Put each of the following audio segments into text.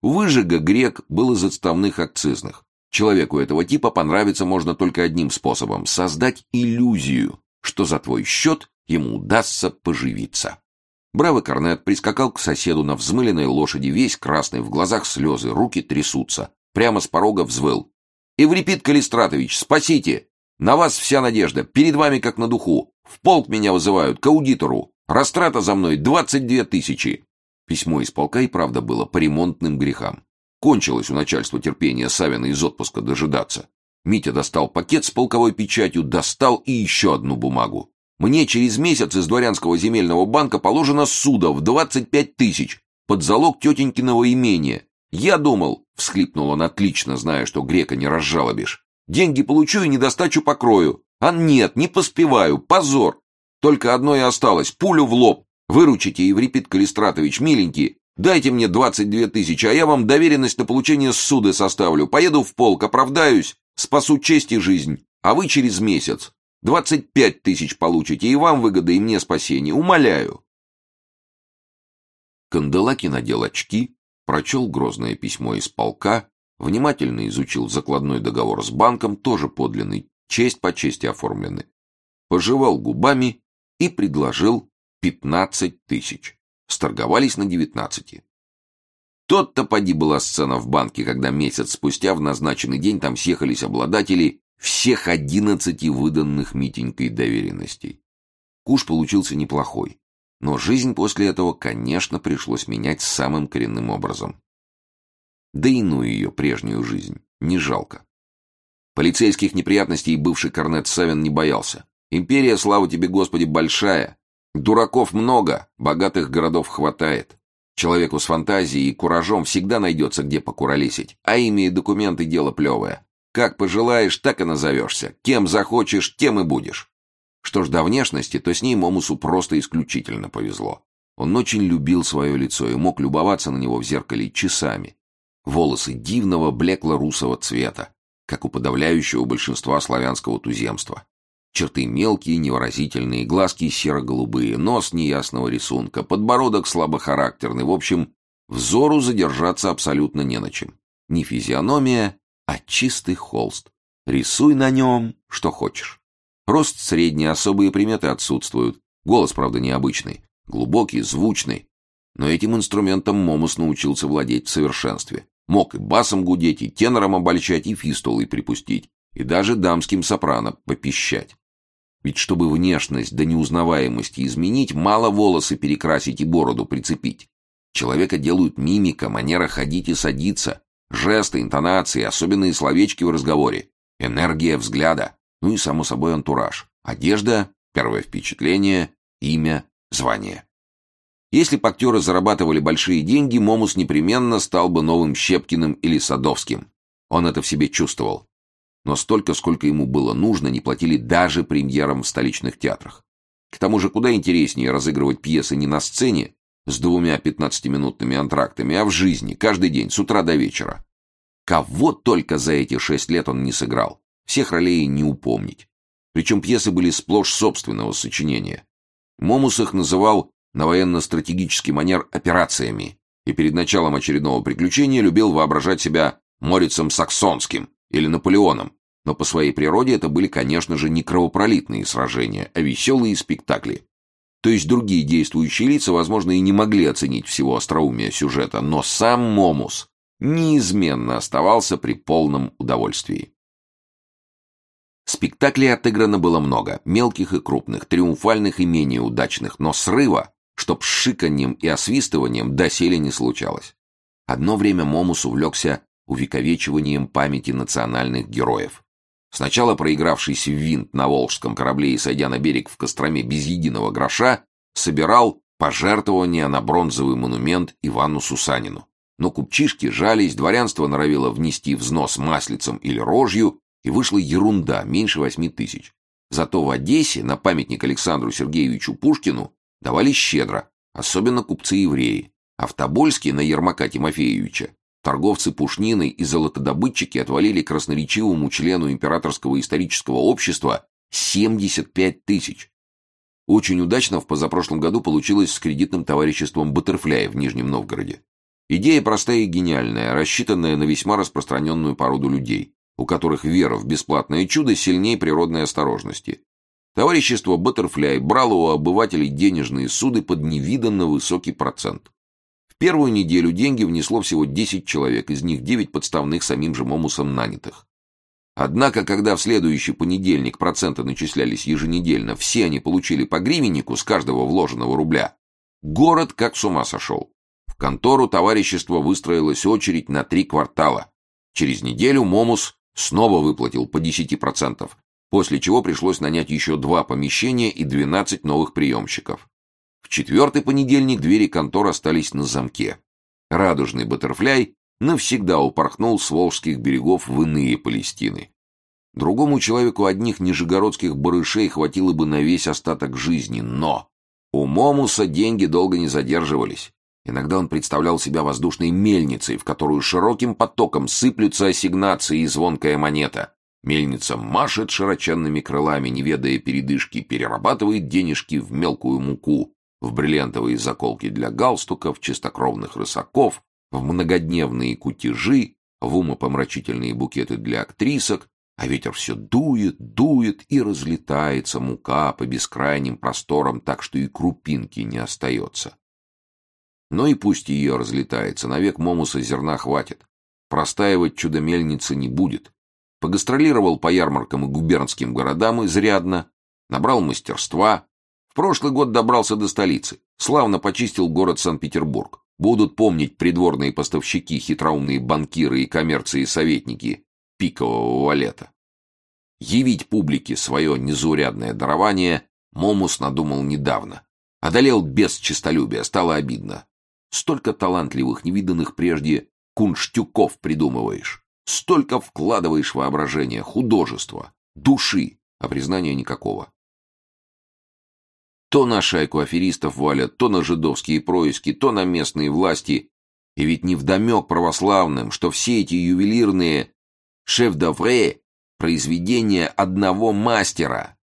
Выжига грек был из отставных акцизных. Человеку этого типа понравиться можно только одним способом — создать иллюзию, что за твой счет ему удастся поживиться. Бравый корнет прискакал к соседу на взмыленной лошади, весь красный, в глазах слезы, руки трясутся. Прямо с порога взвыл: «Еврипид Калистратович, спасите! На вас вся надежда, перед вами как на духу. В полк меня вызывают, к аудитору. Растрата за мной 22 000». Письмо из полка и правда было по ремонтным грехам. Кончилось у начальства терпение Савина из отпуска дожидаться. Митя достал пакет с полковой печатью, достал и еще одну бумагу. «Мне через месяц из дворянского земельного банка положено ссуда в 25 000 под залог тетенькиного имения. Я думал, — всхлипнул он, отлично зная, что грека не разжалобишь, — деньги получу и недостачу покрою. А нет, не поспеваю, позор. Только одно и осталось — пулю в лоб. Выручите, Еврипид Калистратович, миленький, дайте мне 22 000, а я вам доверенность на получение ссуды составлю. Поеду в полк, оправдаюсь, спасу честь и жизнь, а вы через месяц 25 000 получите, и вам выгода, и мне спасение. Умоляю». Канделаки надел очки, прочел грозное письмо из полка, внимательно изучил закладной договор с банком, тоже подлинный, честь по чести оформленный, пожевал губами и предложил 15 000. Сторговались на 19. Тот-то поди была сцена в банке, когда месяц спустя в назначенный день там съехались обладатели всех 11 выданных Митенькой доверенностей. Куш получился неплохой, но жизнь после этого, конечно, пришлось менять самым коренным образом. Да и ну ее прежнюю жизнь, не жалко. Полицейских неприятностей бывший корнет Савин не боялся. Империя, слава тебе, Господи, большая. Дураков много, богатых городов хватает. Человеку с фантазией и куражом всегда найдется, где покуролесить, а имя и документы — дело плевое. Как пожелаешь, так и назовешься. Кем захочешь, тем и будешь. Что ж до внешности, то с ней Момусу просто исключительно повезло. Он очень любил свое лицо и мог любоваться на него в зеркале часами. Волосы дивного блекло-русого цвета, как у подавляющего большинства славянского туземства. Черты мелкие, невыразительные, глазки серо-голубые, нос неясного рисунка, подбородок слабохарактерный. В общем, взору задержаться абсолютно не на чем. Не физиономия, а чистый холст. Рисуй на нем, что хочешь. Рост средний, особые приметы отсутствуют. Голос, правда, необычный, глубокий, звучный. Но этим инструментом Момус научился владеть в совершенстве. Мог и басом гудеть, и тенором обольщать, и фистулой припустить, и даже дамским сопрано попищать. Ведь чтобы внешность до неузнаваемости изменить, мало волосы перекрасить и бороду прицепить. Человека делают мимика, манера ходить и садиться, жесты, интонации, особенные словечки в разговоре, энергия взгляда, ну и, само собой, антураж. Одежда, первое впечатление, имя, звание. Если б актеры зарабатывали большие деньги, Момус непременно стал бы новым Щепкиным или Садовским. Он это в себе чувствовал. Но столько, сколько ему было нужно, не платили даже премьерам в столичных театрах. К тому же куда интереснее разыгрывать пьесы не на сцене с 2 15-минутными антрактами, а в жизни, каждый день, с утра до вечера. Кого только за эти 6 лет он не сыграл. Всех ролей не упомнить. Причем пьесы были сплошь собственного сочинения. Момус их называл на военно-стратегический манер операциями, и перед началом очередного приключения любил воображать себя Морицем Саксонским или Наполеоном, но по своей природе это были, конечно же, не кровопролитные сражения, а веселые спектакли. То есть другие действующие лица, возможно, и не могли оценить всего остроумия сюжета, но сам Момус неизменно оставался при полном удовольствии. Спектаклей отыграно было много, мелких и крупных, триумфальных и менее удачных, но срыва, чтоб с шиканьем и освистыванием, доселе не случалось. Одно время Момус увлекся увековечиванием памяти национальных героев. Сначала проигравшийся в винт на волжском корабле и сойдя на берег в Костроме без единого гроша, собирал пожертвования на бронзовый монумент Ивану Сусанину. Но купчишки жались, дворянство норовило внести взнос маслицем или рожью, и вышла ерунда, меньше 8 000. Зато в Одессе на памятник Александру Сергеевичу Пушкину давали щедро, особенно купцы-евреи, а в Тобольске на Ермака Тимофеевича торговцы пушниной и золотодобытчики отвалили красноречивому члену Императорского исторического общества 75 000. Очень удачно в позапрошлом году получилось с кредитным товариществом «Баттерфляй» в Нижнем Новгороде. Идея простая и гениальная, рассчитанная на весьма распространенную породу людей, у которых вера в бесплатное чудо сильнее природной осторожности. Товарищество «Баттерфляй» брало у обывателей денежные суды под невиданно высокий процент. В первую неделю деньги внесло всего 10 человек, из них 9 подставных самим же Момусом нанятых. Однако, когда в следующий понедельник проценты начислялись еженедельно, все они получили по гривеннику с каждого вложенного рубля, город как с ума сошел. В контору товарищества выстроилась очередь на 3 квартала. Через неделю Момус снова выплатил по 10%, после чего пришлось нанять еще 2 помещения и 12 новых приемщиков. В четвертый понедельник двери контор остались на замке. Радужный Баттерфляй навсегда упорхнул с Волжских берегов в иные Палестины. Другому человеку одних нижегородских барышей хватило бы на весь остаток жизни, но у Момуса деньги долго не задерживались. Иногда он представлял себя воздушной мельницей, в которую широким потоком сыплются ассигнации и звонкая монета. Мельница машет широченными крылами, не ведая передышки, перерабатывает денежки в мелкую муку, в бриллиантовые заколки для галстуков, чистокровных рысаков, в многодневные кутежи, в умопомрачительные букеты для актрисок, а ветер все дует, дует, и разлетается мука по бескрайним просторам так, что и крупинки не остается. Но и пусть ее разлетается, навек Момуса зерна хватит. Простаивать чудо-мельница не будет. Погастролировал по ярмаркам и губернским городам изрядно, набрал мастерства. В прошлый год добрался до столицы, славно почистил город Санкт-Петербург. Будут помнить придворные поставщики, хитроумные банкиры и коммерции-советники пикового валета. Явить публике свое незаурядное дарование Момус надумал недавно. Одолел без честолюбия, стало обидно. Столько талантливых, невиданных прежде кунштюков придумываешь. Столько вкладываешь воображения, художества, души, а признания никакого. То на шайку аферистов валят, то на жидовские происки, то на местные власти. И ведь невдомек православным, что все эти ювелирные шеф-д'œuvre — произведения одного мастера.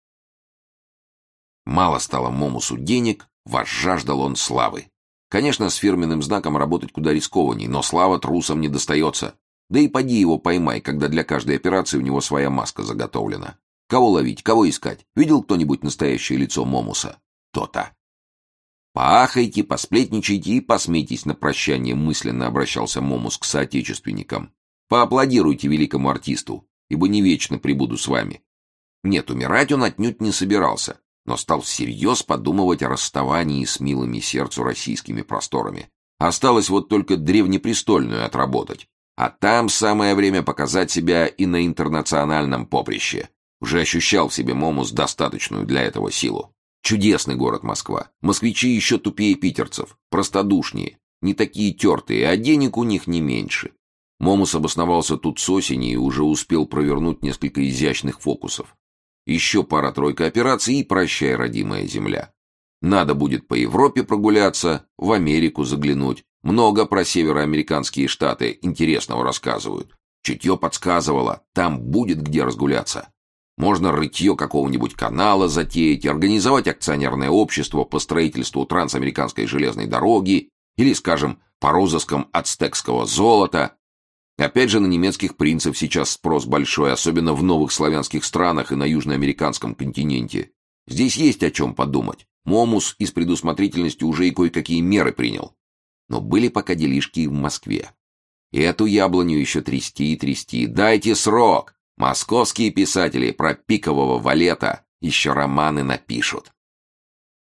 Мало стало Момусу денег, возжаждал он славы. Конечно, с фирменным знаком работать куда рискованней, но слава трусам не достается. Да и поди его поймай, когда для каждой операции у него своя маска заготовлена. Кого ловить, кого искать? Видел кто-нибудь настоящее лицо Момуса? То-то. Поахайте, посплетничайте и посмейтесь на прощание, мысленно обращался Момус к соотечественникам. Поаплодируйте великому артисту, ибо не вечно пребуду с вами. Нет, умирать он отнюдь не собирался, но стал всерьез подумывать о расставании с милыми сердцу российскими просторами. Осталось вот только древнепрестольную отработать. А там самое время показать себя и на интернациональном поприще. Уже ощущал в себе Момус достаточную для этого силу. Чудесный город Москва. Москвичи еще тупее питерцев, простодушнее, не такие тертые, а денег у них не меньше. Момус обосновался тут с осени и уже успел провернуть несколько изящных фокусов. Еще пара-тройка операций и прощай, родимая земля. Надо будет по Европе прогуляться, в Америку заглянуть. Много про североамериканские штаты интересного рассказывают. Чутье подсказывало, там будет где разгуляться. Можно рытье какого-нибудь канала затеять, организовать акционерное общество по строительству трансамериканской железной дороги или, скажем, по розыскам ацтекского золота. Опять же, на немецких принцев сейчас спрос большой, особенно в новых славянских странах и на южноамериканском континенте. Здесь есть о чем подумать. Момус из предусмотрительности уже и кое-какие меры принял. Но были пока делишки и в Москве. И эту яблоню еще трясти и трясти. Дайте срок! Московские писатели про пикового валета еще романы напишут.